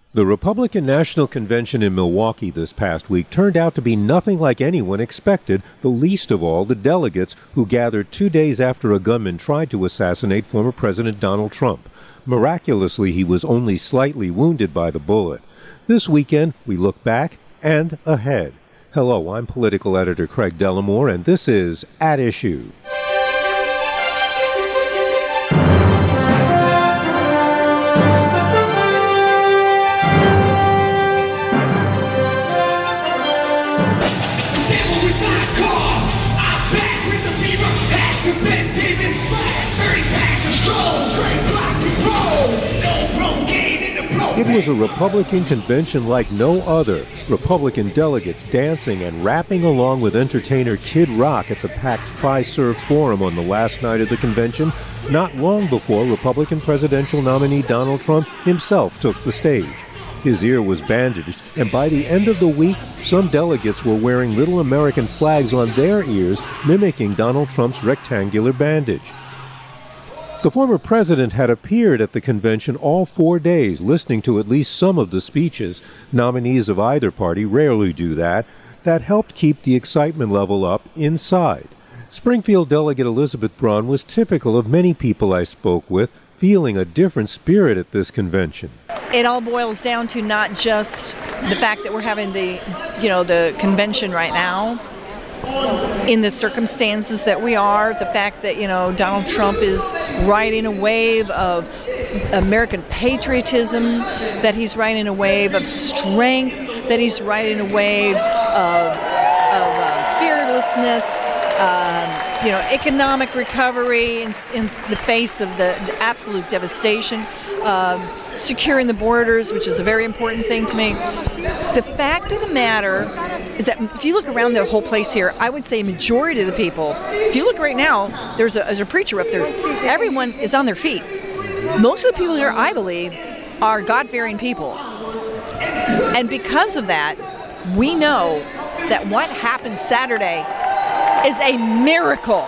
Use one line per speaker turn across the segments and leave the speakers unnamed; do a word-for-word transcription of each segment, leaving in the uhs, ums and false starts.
The Republican National Convention in Milwaukee this past week turned out to be nothing like anyone expected, the least of all the delegates who gathered two days after a gunman tried to assassinate former President Donald Trump. Miraculously, he was only slightly wounded by the bullet. This weekend, we look back and ahead. Hello, I'm political editor Craig Dellimore, and this is At Issue. It was a Republican convention like no other. Republican delegates dancing and rapping along with entertainer Kid Rock at the packed Fiserv Forum on the last night of the convention, not long before Republican presidential nominee Donald Trump himself took the stage. His ear was bandaged, and by the end of the week, some delegates were wearing little American flags on their ears, mimicking Donald Trump's rectangular bandage. The former president had appeared at the convention all four days, listening to at least some of the speeches. Nominees of either party rarely do that. That helped keep the excitement level up inside. Springfield delegate Elizabeth Braun was typical of many people I spoke with, feeling a different spirit at this convention.
It all boils down to not just the fact that we're having the, you know, the convention right now, in the circumstances that we are, the fact that, you know, Donald Trump is riding a wave of American patriotism, that he's riding a wave of strength, that he's riding a wave of, of uh, fearlessness, um, you know, economic recovery in, in the face of the, the absolute devastation, um, securing the borders, which is a very important thing to me. The fact of the matter is that if you look around the whole place here, I would say a majority of the people, if you look right now, there's a, there's a preacher up there, everyone is on their feet. Most of the people here, I believe, are God-fearing people. And because of that, we know that what happened Saturday is a miracle.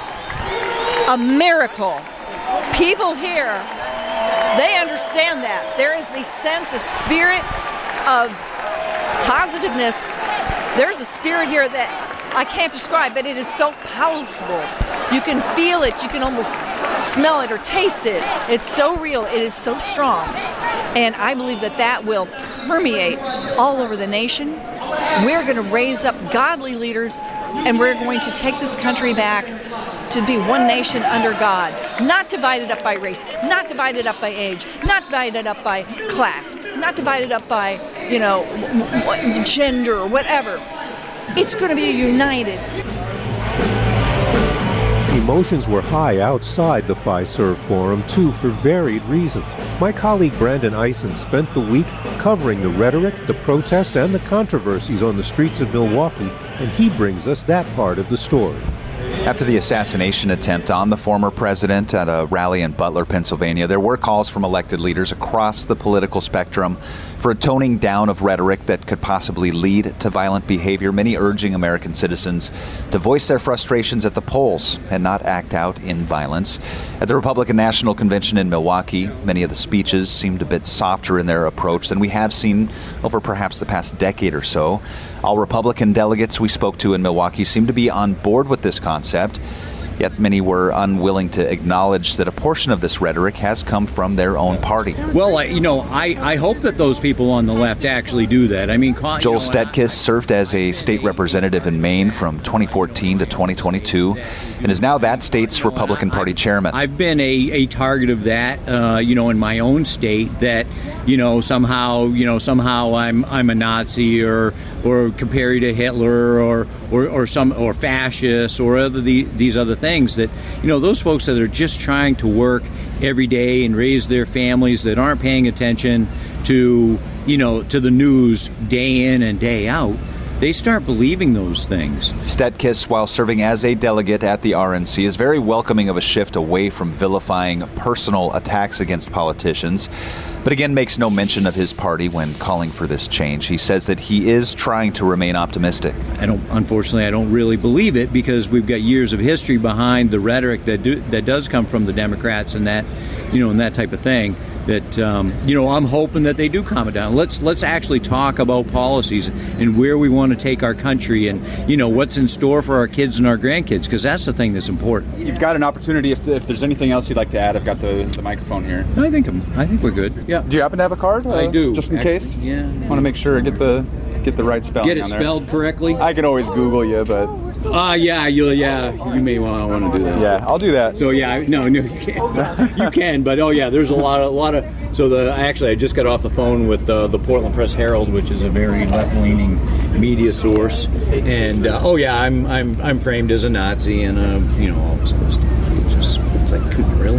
A miracle. People here, they understand that. There is the sense, a spirit of positiveness. There's a spirit here that I can't describe, but it is so palatable. You can feel it. You can almost smell it or taste it. It's so real. It is so strong. And I believe that that will permeate all over the nation. We're going to raise up godly leaders, and we're going to take this country back to be one nation under God, not divided up by race, not divided up by age, not divided up by class, not divided up by, you know, gender or whatever. It's going to be united.
Emotions were high outside the Fiserv Forum, too, for varied reasons. My colleague Brandon Eisen spent the week covering the rhetoric, the protests, and the controversies on the streets of Milwaukee, and he brings us that part of the story.
After the assassination attempt on the former president at a rally in Butler, Pennsylvania, there were calls from elected leaders across the political spectrum for a toning down of rhetoric that could possibly lead to violent behavior, many urging American citizens to voice their frustrations at the polls and not act out in violence. At the Republican National Convention in Milwaukee, many of the speeches seemed a bit softer in their approach than we have seen over perhaps the past decade or so. All Republican delegates we spoke to in Milwaukee seemed to be on board with this concept, yet many were unwilling to acknowledge that a portion of this rhetoric has come from their own party.
Well, I, you know, I, I hope that those people on the left actually do that. I mean,
Joel
you know,
Stetkis served as a state representative in Maine from twenty fourteen to twenty twenty-two and is now that state's Republican Party chairman.
I've been a, a target of that, uh, you know, in my own state, that, you know, somehow, you know, somehow I'm I'm a Nazi or or compare you to Hitler or or, or some or fascist or other the, these other things that, you know, those folks that are just trying to work every day and raise their families, that aren't paying attention to, you know, to the news day in and day out, they start believing those things.
Stetkis, while serving as a delegate at the R N C, is very welcoming of a shift away from vilifying personal attacks against politicians, but again makes no mention of his party when calling for this change. He says that he is trying to remain optimistic.
I don't, unfortunately, I don't really believe it, because we've got years of history behind the rhetoric that do, that does come from the Democrats and that, you know, and that type of thing. that um, you know, I'm hoping that they do calm it down. Let's let's actually talk about policies and where we want to take our country, and you know what's in store for our kids and our grandkids, because that's the thing that's important.
You've got an opportunity. If, if there's anything else you'd like to add, I've got the, the microphone here.
I think I'm, I think we're good. Yeah.
Do you happen to have a card? Uh,
I do.
Just in
Actually,
case.
yeah.
Want to make sure get the get the right spelling.
Get it
on there.
spelled correctly.
I can always Google you, but
Ah, uh, yeah, you yeah, you may want, want to do that.
yeah, I'll do that.
So yeah, I- no, no, you can't. You can, but oh yeah, there's a lot, of, a lot of. So the actually, I just got off the phone with uh, the Portland Press Herald, which is a very left-leaning media source, and uh, oh yeah, I'm I'm I'm framed as a Nazi, and uh, you know all this other stuff. It's just it's like, really.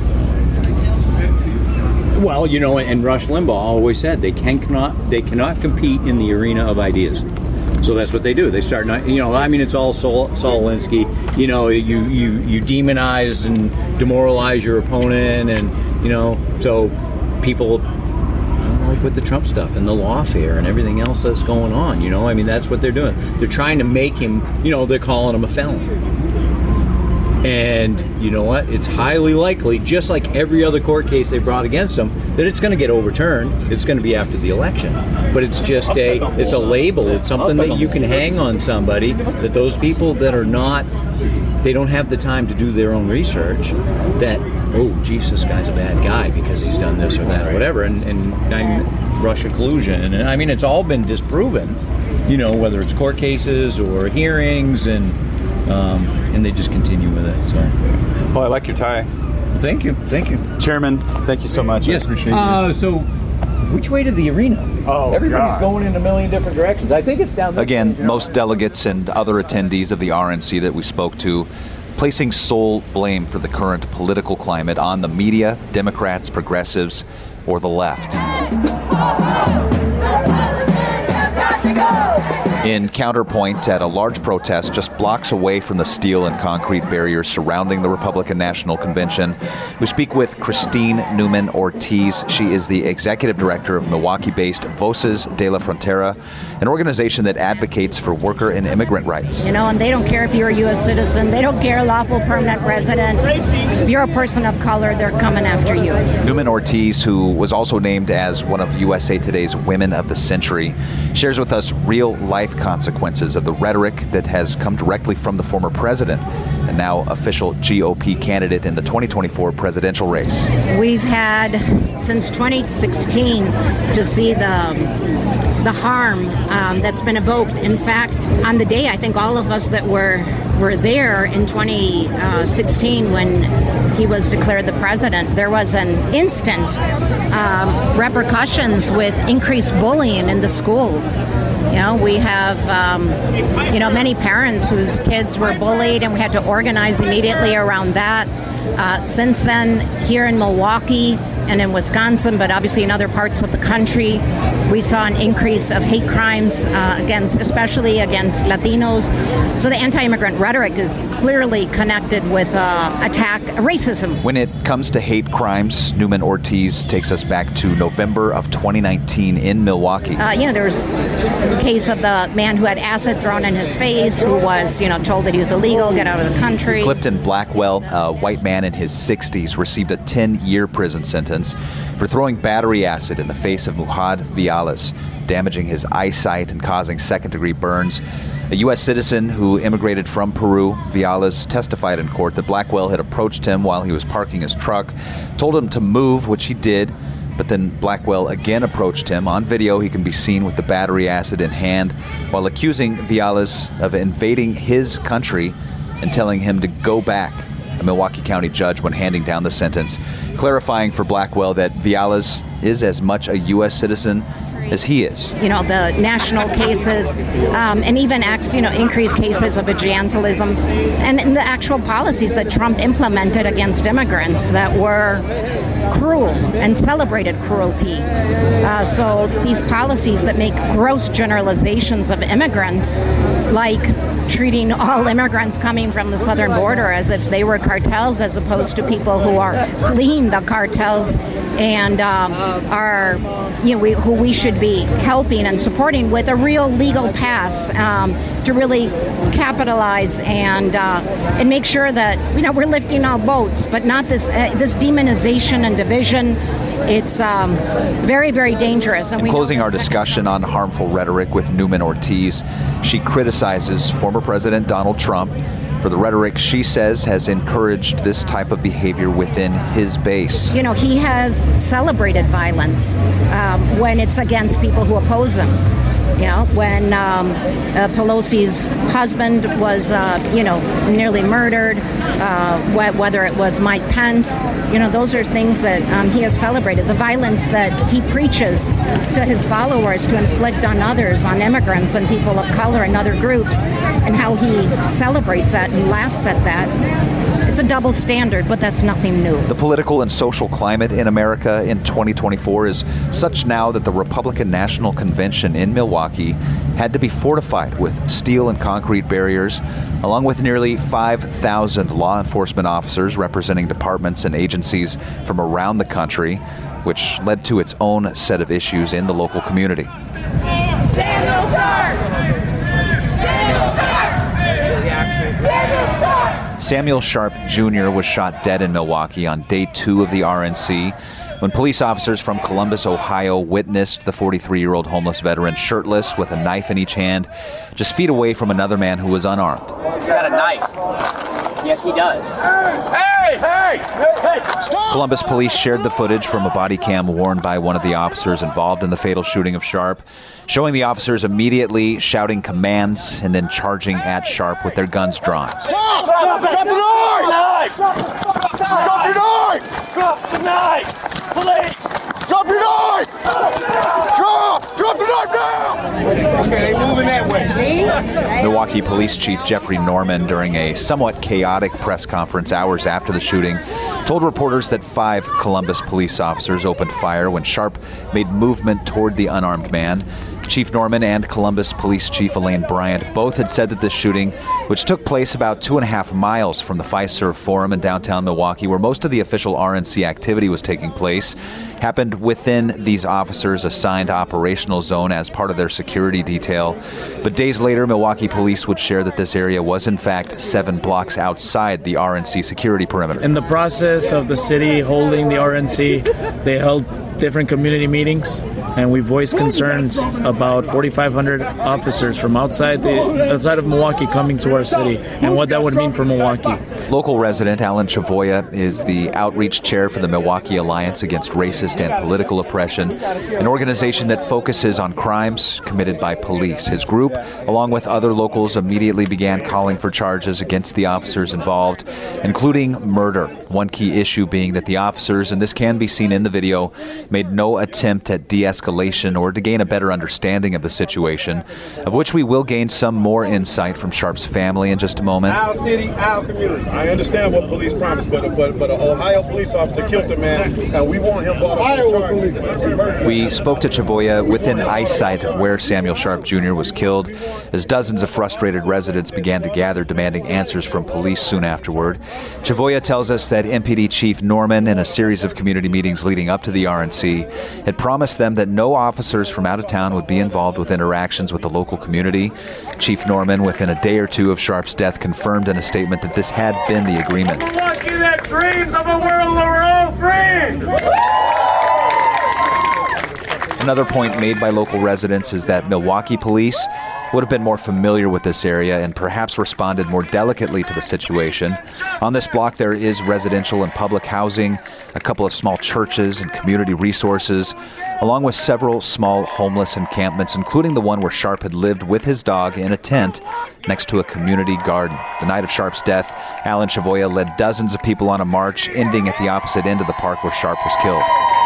Well, you know, and Rush Limbaugh always said they can cannot they cannot compete in the arena of ideas. So that's what they do. They start, not, you know, I mean, it's all Saul, Saul Alinsky. You know, you, you, you demonize and demoralize your opponent, and, you know, so people, you know, like with the Trump stuff and the lawfare and everything else that's going on, you know, I mean, that's what they're doing. They're trying to make him, you know, they're calling him a felon. And you know what? It's highly likely, just like every other court case they brought against him, that it's going to get overturned. It's going to be after the election. But it's just a, it's a label. It's something that you can hang on somebody, that those people that are not, they don't have the time to do their own research, that, oh, geez, this guy's a bad guy because he's done this or that or whatever, and, and, and Russia collusion. And I mean, it's all been disproven, you know, whether it's court cases or hearings, and Um, and they just continue with it. So,
Well, I like your tie.
thank you, thank you.
Chairman, thank you so much.
Yes,
I appreciate
uh,
you.
So, which way to the arena?
Oh,
everybody's
God.
going in a million different directions. I think it's down this
Again,
way, you know?
most delegates and other attendees of the R N C that we spoke to placing sole blame for the current political climate on the media, Democrats, progressives, or the left. In counterpoint, at a large protest just blocks away from the steel and concrete barriers surrounding the Republican National Convention, we speak with Christine Newman Ortiz. She is the executive director of Milwaukee-based Voces de la Frontera, an organization that advocates for worker and immigrant rights.
You know, and they don't care if you're a U S citizen. They don't care lawful permanent resident. If you're a person of color, they're coming after you.
Newman Ortiz, who was also named as one of U S A Today's Women of the Century, shares with us real-life consequences of the rhetoric that has come directly from the former president and now official G O P candidate in the twenty twenty-four presidential race.
We've had since twenty sixteen to see the the harm um, that's been evoked. In fact, on the day, I think all of us that were were there in twenty sixteen when he was declared the president, there was an instant um, repercussions with increased bullying in the schools. You know, we have, um, you know, many parents whose kids were bullied, and we had to organize immediately around that. Uh, since then, here in Milwaukee and in Wisconsin, but obviously in other parts of the country, we saw an increase of hate crimes uh, against, especially against Latinos. So the anti-immigrant rhetoric is clearly connected with uh, attack, racism.
When it comes to hate crimes, Newman Ortiz takes us back to November of twenty nineteen in Milwaukee.
Uh, you know, there was a case of the man who had acid thrown in his face, who was, you know, told that he was illegal, get out of the country.
Clifton Blackwell, a white man in his sixties, received a ten-year prison sentence for throwing battery acid in the face of Muhammad Viales, damaging his eyesight and causing second-degree burns. A U S citizen who immigrated from Peru, Viales testified in court that Blackwell had approached him while he was parking his truck, told him to move, which he did, but then Blackwell again approached him. On video, he can be seen with the battery acid in hand while accusing Viales of invading his country and telling him to go back. A Milwaukee County judge, when handing down the sentence, clarifying for Blackwell that Viales is as much a U S citizen as he is.
You know, the national cases, um, and even acts, you know, increased cases of vigilantism, and, and the actual policies that Trump implemented against immigrants that were cruel and celebrated cruelty. Uh, so these policies that make gross generalizations of immigrants, like treating all immigrants coming from the southern border as if they were cartels, as opposed to people who are fleeing the cartels and um, are, you know, we, who we should be helping and supporting with a real legal path um, to really capitalize and uh, and make sure that, you know, we're lifting all boats, but not this uh, this demonization and division it's um, very, very dangerous. And
in closing our discussion on harmful rhetoric with Newman Ortiz, she criticizes former President Donald Trump for the rhetoric she says has encouraged this type of behavior within his base.
You know, he has celebrated violence um, when it's against people who oppose him. You know, when um, uh, Pelosi's husband was, uh, you know, nearly murdered, uh, wh- whether it was Mike Pence, you know, those are things that um, he has celebrated. The violence that he preaches to his followers to inflict on others, on immigrants and people of color and other groups, and how he celebrates that and laughs at that. It's a double standard, but that's nothing new.
The political and social climate in America in twenty twenty-four is such now that the Republican National Convention in Milwaukee had to be fortified with steel and concrete barriers, along with nearly five thousand law enforcement officers representing departments and agencies from around the country, which led to its own set of issues in the local community.
Samuel Sharp! Samuel Sharp! Samuel Sharp!
Samuel Sharp Junior was shot dead in Milwaukee on day two of the R N C when police officers from Columbus, Ohio witnessed the forty-three-year-old homeless veteran shirtless with a knife in each hand, just feet away from another man who was unarmed.
He's got a knife. Yes, he does. Hey! Hey! Hey! Stop!
Columbus police shared the footage from a body cam worn by one of the officers involved in the fatal shooting of Sharp, showing the officers immediately shouting commands and then charging at Sharp with their guns drawn.
Stop! Drop the knife! Drop your knife! Drop the knife! Please! Drop your knife! Drop! Drop the knife now!
Okay, they moving that way.
Milwaukee Police Chief Jeffrey Norman, during a somewhat chaotic press conference hours after the shooting, told reporters that five Columbus police officers opened fire when Sharp made movement toward the unarmed man. Chief Norman and Columbus Police Chief Elaine Bryant both had said that this shooting, which took place about two and a half miles from the Fiserv Forum in downtown Milwaukee, where most of the official R N C activity was taking place, happened within these officers' assigned operational zone as part of their security detail. But days later, Milwaukee police would share that this area was in fact seven blocks outside the R N C security perimeter.
In the process of the city holding the R N C, they held different community meetings, and we voiced concerns about forty-five hundred officers from outside the outside of Milwaukee coming to our city and what that would mean for Milwaukee.
Local resident Alan Chavoya is the outreach chair for the Milwaukee Alliance Against Racist and Political Oppression, an organization that focuses on crimes committed by police. His group, along with other locals, immediately began calling for charges against the officers involved, including murder. One key issue being that the officers, and this can be seen in the video, made no attempt at de-escalation or to gain a better understanding of the situation, of which we will gain some more insight from Sharp's family in just a moment.
Our city, our community. I understand what police promised, but but but an Ohio police officer killed the man, and we want him brought up on charges.
We spoke to Chavoya within eyesight of where Samuel Sharp Junior was killed, as dozens of frustrated residents began to gather, demanding answers from police soon afterward. Chavoya tells us that M P D Chief Norman, in a series of community meetings leading up to the R N C, had promised them that no officers from out of town would be involved with interactions with the local community. Chief Norman, within a day or two of Sharp's death, confirmed in a statement that this had been the agreement.
Milwaukee that dreams of a world where we're all free!
Another point made by local residents is that Milwaukee police would have been more familiar with this area and perhaps responded more delicately to the situation. On this block, there is residential and public housing, a couple of small churches and community resources, along with several small homeless encampments, including the one where Sharp had lived with his dog in a tent next to a community garden. The night of Sharp's death, Alan Chavoya led dozens of people on a march, ending at the opposite end of the park where Sharp was killed.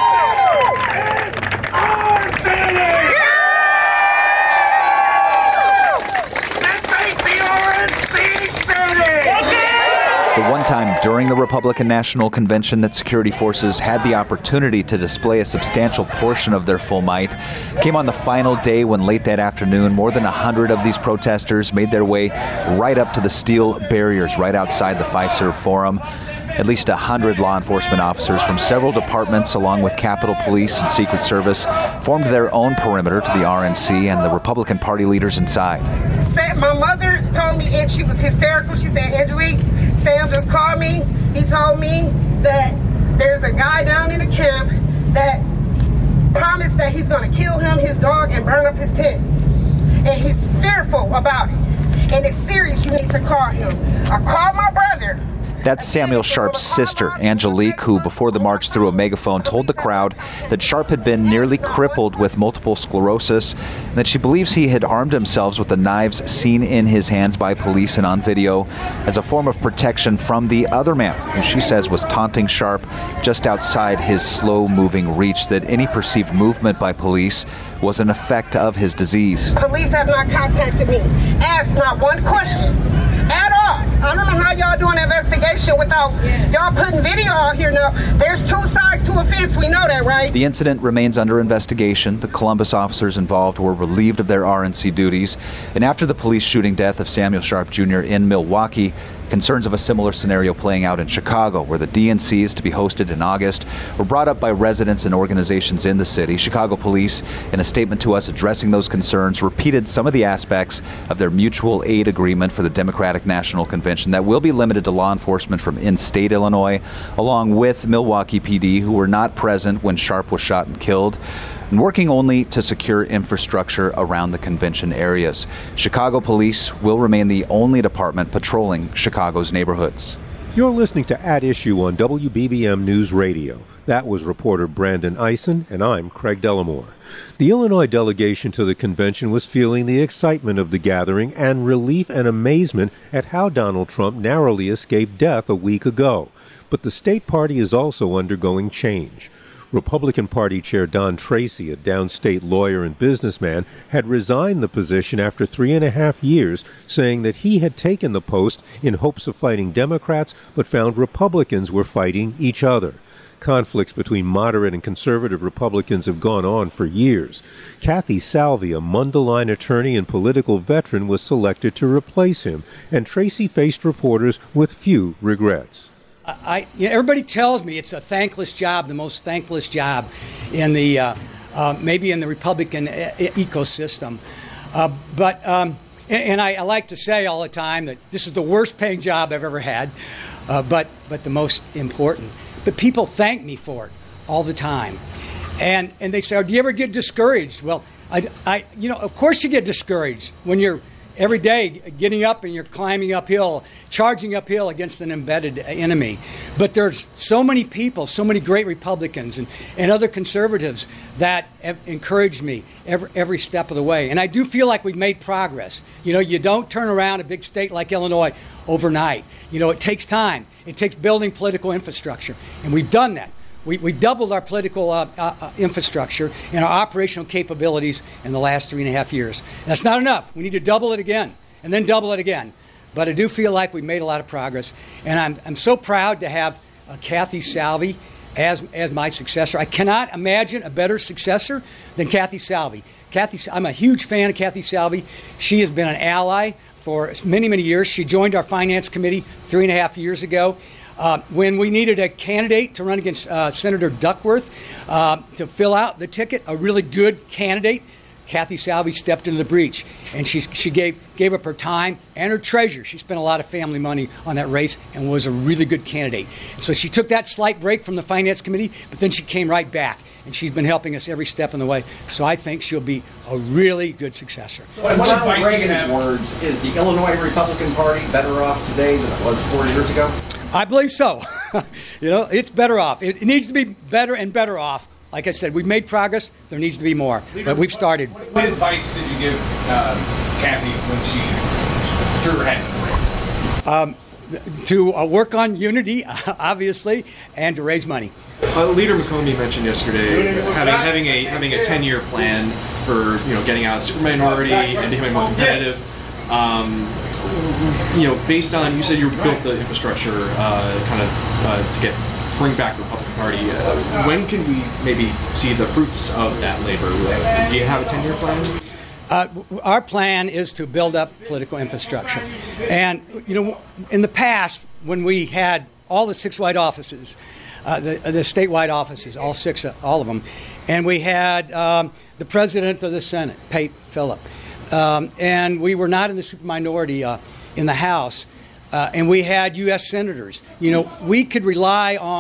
The one time during the Republican National Convention that security forces had the opportunity to display a substantial portion of their full might came on the final day when late that afternoon, more than a hundred of these protesters made their way right up to the steel barriers right outside the Fiserv Forum. At least a hundred law enforcement officers from several departments, along with Capitol Police and Secret Service, formed their own perimeter to the R N C and the Republican Party leaders inside.
My mother told me, and she was hysterical. She said, Angelique, Sam just called me. He told me that there's a guy down in the camp that promised that he's going to kill him, his dog, and burn up his tent. And he's fearful about it. And it's serious, you need to call him. I called my brother.
That's Samuel Sharp's sister, Angelique, who before the march through a megaphone told the crowd that Sharp had been nearly crippled with multiple sclerosis, and that she believes he had armed himself with the knives seen in his hands by police and on video as a form of protection from the other man, who she says was taunting Sharp just outside his slow-moving reach, that any perceived movement by police was an effect of his disease.
Police have not contacted me, asked not one question at all. I don't know how y'all doing an investigation without y'all putting video out here now. There's two sides to a fence, we know that, right?
The incident remains under investigation. The Columbus officers involved were relieved of their R N C duties. And after the police shooting death of Samuel Sharp Junior in Milwaukee, concerns of a similar scenario playing out in Chicago, where the D N C is to be hosted in August, were brought up by residents and organizations in the city. Chicago police, in a statement to us addressing those concerns, repeated some of the aspects of their mutual aid agreement for the Democratic National Convention that will be limited to law enforcement from in-state Illinois, along with Milwaukee P D, who were not present when Sharp was shot and killed, and working only to secure infrastructure around the convention areas. Chicago police will remain the only department patrolling Chicago's neighborhoods.
You're listening to At Issue on W B B M News Radio. That was reporter Brandon Eisen, and I'm Craig Dellamore. The Illinois delegation to the convention was feeling the excitement of the gathering and relief and amazement at how Donald Trump narrowly escaped death a week ago. But the state party is also undergoing change. Republican Party Chair Don Tracy, a downstate lawyer and businessman, had resigned the position after three and a half years, saying that he had taken the post in hopes of fighting Democrats, but found Republicans were fighting each other. Conflicts between moderate and conservative Republicans have gone on for years. Kathy Salvi, a Mundelein attorney and political veteran, was selected to replace him, and Tracy faced reporters with few regrets.
I, you know, everybody tells me it's a thankless job, the most thankless job in the uh, uh, maybe in the Republican e- ecosystem. Uh, but um, and, and I, I like to say all the time that this is the worst paying job I've ever had, uh, but but the most important. But people thank me for it all the time, and and they say, oh, "Do you ever get discouraged?" Well, I, I you know, of course you get discouraged when you're every day getting up and you're climbing uphill, charging uphill against an embedded enemy. But there's so many people, so many great Republicans and, and other conservatives that have encouraged me every, every step of the way. And I do feel like we've made progress. You know, you don't turn around a big state like Illinois overnight. You know, it takes time. It takes building political infrastructure. And we've done that. We, we doubled our political uh, uh, infrastructure and our operational capabilities in the last three and a half years. That's not enough. We need to double it again and then double it again. But I do feel like we've made a lot of progress. And I'm, I'm so proud to have uh, Kathy Salvi as, as my successor. I cannot imagine a better successor than Kathy Salvi. Kathy, I'm a huge fan of Kathy Salvi. She has been an ally for many, many years. She joined our finance committee three and a half years ago. Uh, when we needed a candidate to run against uh, Senator Duckworth uh, to fill out the ticket, a really good candidate, Kathy Salvi stepped into the breach, and she she gave gave up her time and her treasure. She spent a lot of family money on that race and was a really good candidate. So she took that slight break from the finance committee, but then she came right back, and she's been helping us every step of the way. So I think she'll be a really good successor.
So in one of Reagan's words, is the Illinois Republican Party better off today than it was four years ago?
I believe so. You know, it's better off. It, it needs to be better and better off. Like I said, we've made progress. There needs to be more. But we've started.
What, what advice did you give uh, Kathy when she threw her hat in the ring?
Um, to uh, work on unity, obviously, and to raise money.
Uh, Leader McCombie mentioned yesterday having having a having a ten-year plan for you know getting out of superminority and becoming more competitive. Um, you know, based on you said you built the infrastructure uh, kind of uh, to get bring back the Republican Party. Uh, when can we maybe see the fruits of that labor? Do you have a ten-year plan?
Uh, our plan is to build up political infrastructure. And, you know, in the past, when we had all the six white offices, uh, the, the statewide offices, all six, all of them, and we had um, the president of the Senate, Pate Phillip, um, and we were not in the superminority uh, in the House, uh, and we had U S senators. You know, we could rely on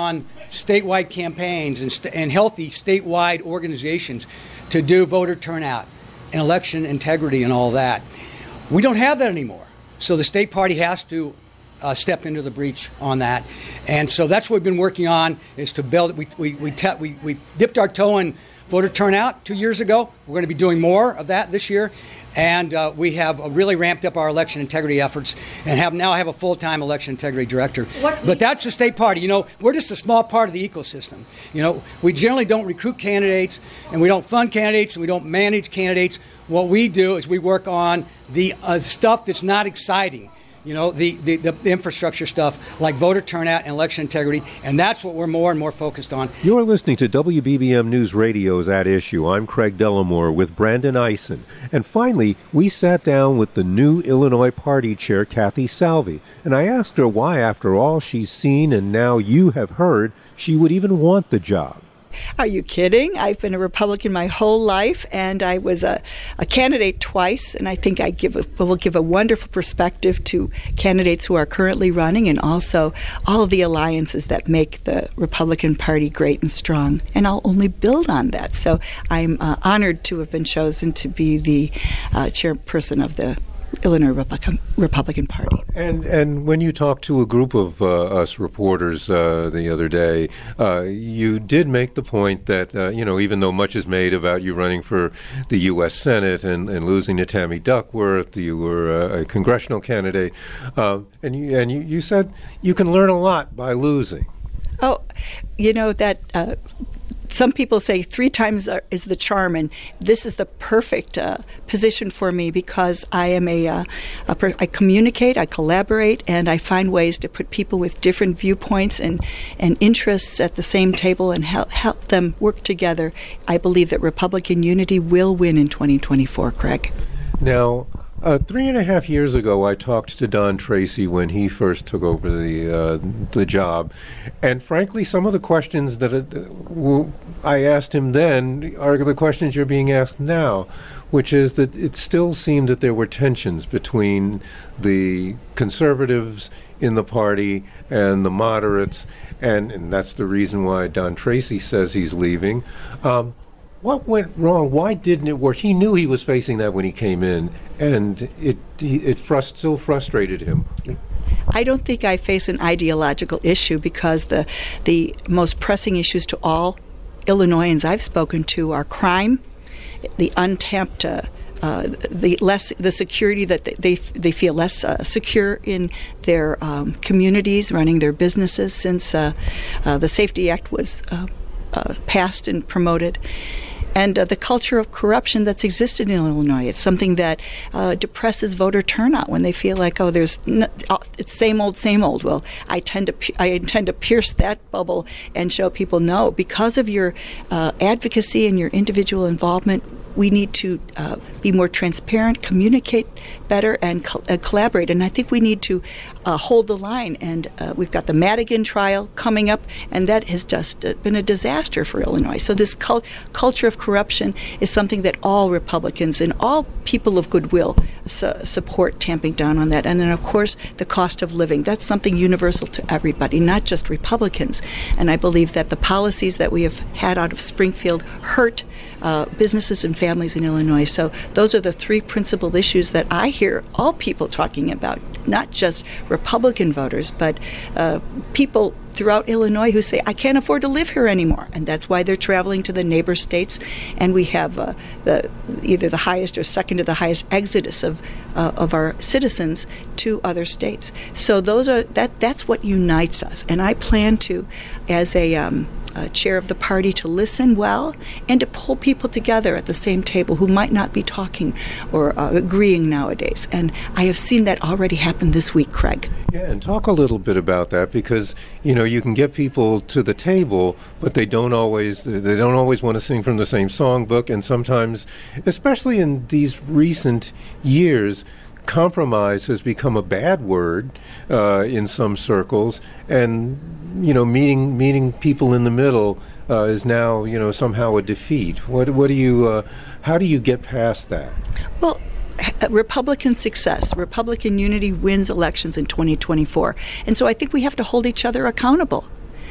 statewide campaigns and, st- and healthy statewide organizations to do voter turnout and election integrity and all that. We don't have that anymore. So the state party has to uh, step into the breach on that. And so that's what we've been working on, is to build. We, we, we, te- we, we dipped our toe in voter turnout two years ago. We're going to be doing more of that this year. And uh, we have uh, really ramped up our election integrity efforts and have now have a full-time election integrity director. What's but that's the state party. You know, we're just a small part of the ecosystem. You know, we generally don't recruit candidates, and we don't fund candidates, and we don't manage candidates. What we do is we work on the uh, stuff that's not exciting. You know, the, the, the infrastructure stuff like voter turnout and election integrity, and that's what we're more and more focused on.
You're listening to W B B M News Radio's At Issue. I'm Craig Dellamore with Brandon Eisen. And finally, we sat down with the new Illinois Party Chair, Kathy Salvi, and I asked her why, after all she's seen and now you have heard, she would even want the job.
Are you kidding? I've been a Republican my whole life, and I was a, a candidate twice, and I think I give a, will give a wonderful perspective to candidates who are currently running, and also all of the alliances that make the Republican Party great and strong, and I'll only build on that. So I'm uh, honored to have been chosen to be the uh, chairperson of the Illinois Republican, Republican Party.
And and when you talked to a group of uh, us reporters uh, the other day, uh, you did make the point that, uh, you know, even though much is made about you running for the U S Senate and, and losing to Tammy Duckworth, you were a, a congressional candidate, uh, and, you, and you, you said you can learn a lot by losing.
Oh, you know, that... Uh, Some people say three times is the charm, and this is the perfect uh, position for me because I am a, uh, a per- I communicate, I collaborate, and I find ways to put people with different viewpoints and, and interests at the same table and help, help them work together. I believe that Republican unity will win in twenty twenty-four, Craig.
Now, Uh, three and a half years ago, I talked to Don Tracy when he first took over the uh, the job, and frankly, some of the questions that it, w- I asked him then are the questions you're being asked now, which is that it still seemed that there were tensions between the conservatives in the party and the moderates, and, and that's the reason why Don Tracy says he's leaving. Um, What went wrong? Why didn't it work? He knew he was facing that when he came in, and it it frust- still frustrated him.
I don't think I face an ideological issue because the the most pressing issues to all Illinoisans I've spoken to are crime, the untapped, uh, uh, the less the security that they they, they feel less uh, secure in their um, communities, running their businesses since uh, uh, the Safety Act was uh, uh, passed and promoted. And uh, the culture of corruption that's existed in Illinois. It's something that uh, depresses voter turnout when they feel like, oh, there's n- it's same old, same old. Well, I tend to I intend to pierce that bubble and show people, no, because of your uh, advocacy and your individual involvement, we need to uh, be more transparent, communicate better, and, co- and collaborate. And I think we need to uh, hold the line. And uh, we've got the Madigan trial coming up, and that has just uh, been a disaster for Illinois. So this cul- culture of corruption is something that all Republicans and all people of goodwill su- support tamping down on that. And then, of course, the cost of living. That's something universal to everybody, not just Republicans. And I believe that the policies that we have had out of Springfield hurt uh, businesses and families in Illinois. So those are the three principal issues that I hear all people talking about, not just Republican voters, but uh, people throughout Illinois who say, I can't afford to live here anymore. And that's why they're traveling to the neighbor states. And we have uh, the either the highest or second to the highest exodus of uh, of our citizens to other states. So those are that that's what unites us. And I plan to, as a um, Uh, chair of the party, to listen well and to pull people together at the same table who might not be talking or uh, agreeing nowadays. And I have seen that already happen this week, Craig.
Yeah, and talk a little bit about that, because, you know, you can get people to the table, but they don't always they don't always want to sing from the same songbook, and sometimes, especially in these recent years, compromise has become a bad word uh, in some circles, and you know, meeting meeting people in the middle uh, is now, you know, somehow a defeat. What what do you? Uh, how do you get past that?
Well, Republican success, Republican unity wins elections in twenty twenty-four, and so I think we have to hold each other accountable.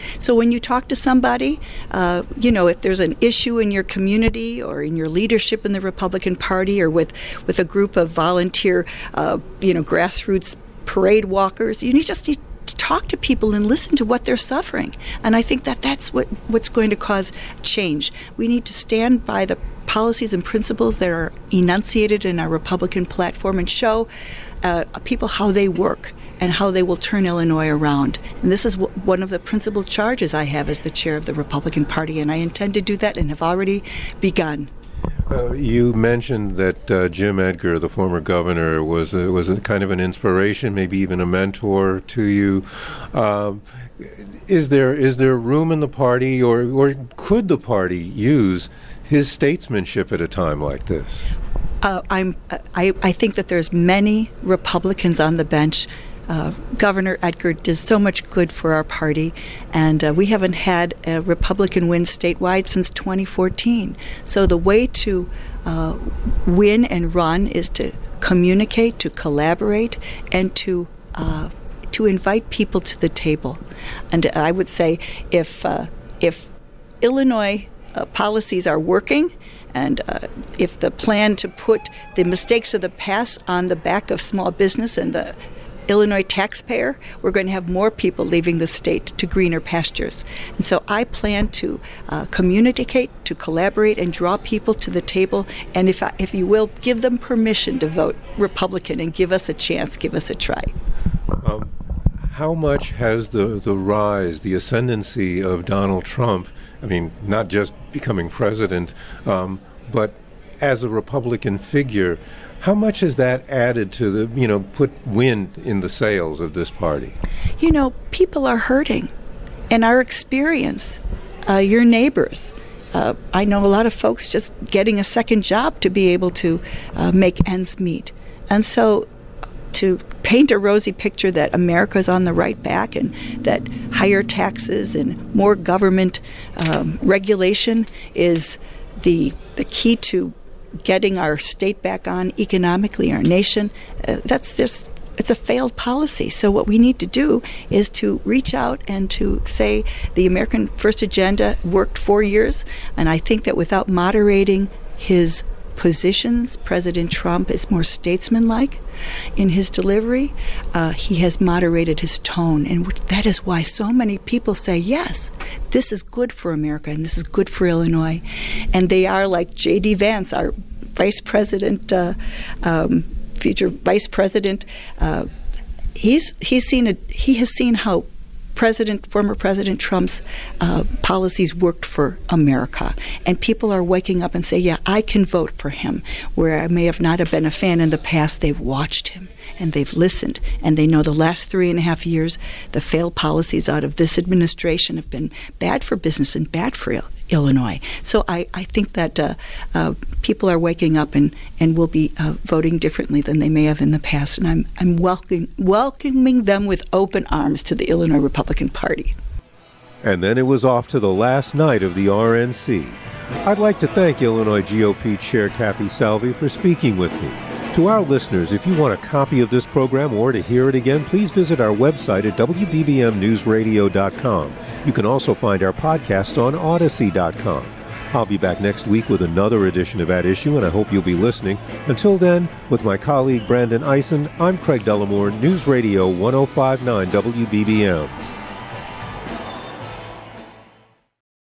So when you talk to somebody, uh, you know, if there's an issue in your community or in your leadership in the Republican Party or with, with a group of volunteer, uh, you know, grassroots parade walkers, you need, just need to talk to people and listen to what they're suffering. And I think that that's what, what's going to cause change. We need to stand by the policies and principles that are enunciated in our Republican platform and show uh, people how they work and how they will turn Illinois around. And this is w- one of the principal charges I have as the chair of the Republican Party, and I intend to do that and have already begun.
Uh, you mentioned that uh, Jim Edgar, the former governor, was a, was a kind of an inspiration, maybe even a mentor to you. Um, is there is there room in the party, or or could the party use his statesmanship at a time like this?
Uh, I'm I, I think that there's many Republicans on the bench. Uh, Governor Edgar does so much good for our party, and uh, we haven't had a Republican win statewide since twenty fourteen. So the way to uh, win and run is to communicate, to collaborate, and to uh, to invite people to the table. And I would say if uh, if Illinois uh, policies are working, and uh, if the plan to put the mistakes of the past on the back of small business and the Illinois taxpayer, we're going to have more people leaving the state to greener pastures. And so I plan to uh, communicate, to collaborate, and draw people to the table. And if, I, if you will, give them permission to vote Republican and give us a chance, give us a try.
Um, how much has the, the rise, the ascendancy of Donald Trump, I mean, not just becoming president, um, but as a Republican figure, how much has that added to the, you know, put wind in the sails of this party?
You know, people are hurting. And our experience, uh, your neighbors, uh, I know a lot of folks just getting a second job to be able to uh, make ends meet. And so to paint a rosy picture that America's on the right back and that higher taxes and more government um, regulation is the the key to getting our state back on economically, our nation, uh, that's just, it's a failed policy. So what we need to do is to reach out and to say the American First Agenda worked four years, and I think that without moderating his positions, President Trump is more statesmanlike in his delivery. Uh, he has moderated his tone, and that is why so many people say, yes, this is good for America and this is good for Illinois. And they are like J D. Vance, our vice president, uh, um, future vice president. Uh, he's he's seen a, he has seen how President, former President Trump's uh, policies worked for America. And people are waking up and say, yeah, I can vote for him. Where I may have not have been a fan in the past, they've watched him and they've listened. And they know the last three and a half years, the failed policies out of this administration have been bad for business and bad for Il- Illinois. So I, I think that uh, uh, people are waking up and, and will be uh, voting differently than they may have in the past. And I'm, I'm welcoming, welcoming them with open arms to the Illinois Republican Party.
And then it was off to the last night of the R N C. I'd like to thank Illinois G O P Chair Kathy Salvi for speaking with me. To our listeners, if you want a copy of this program or to hear it again, please visit our website at w b b m news radio dot com. You can also find our podcast on odyssey dot com. I'll be back next week with another edition of At Issue, and I hope you'll be listening. Until then, with my colleague Brandon Eisen, I'm Craig Dellamore, News Radio one oh five point nine W B B M.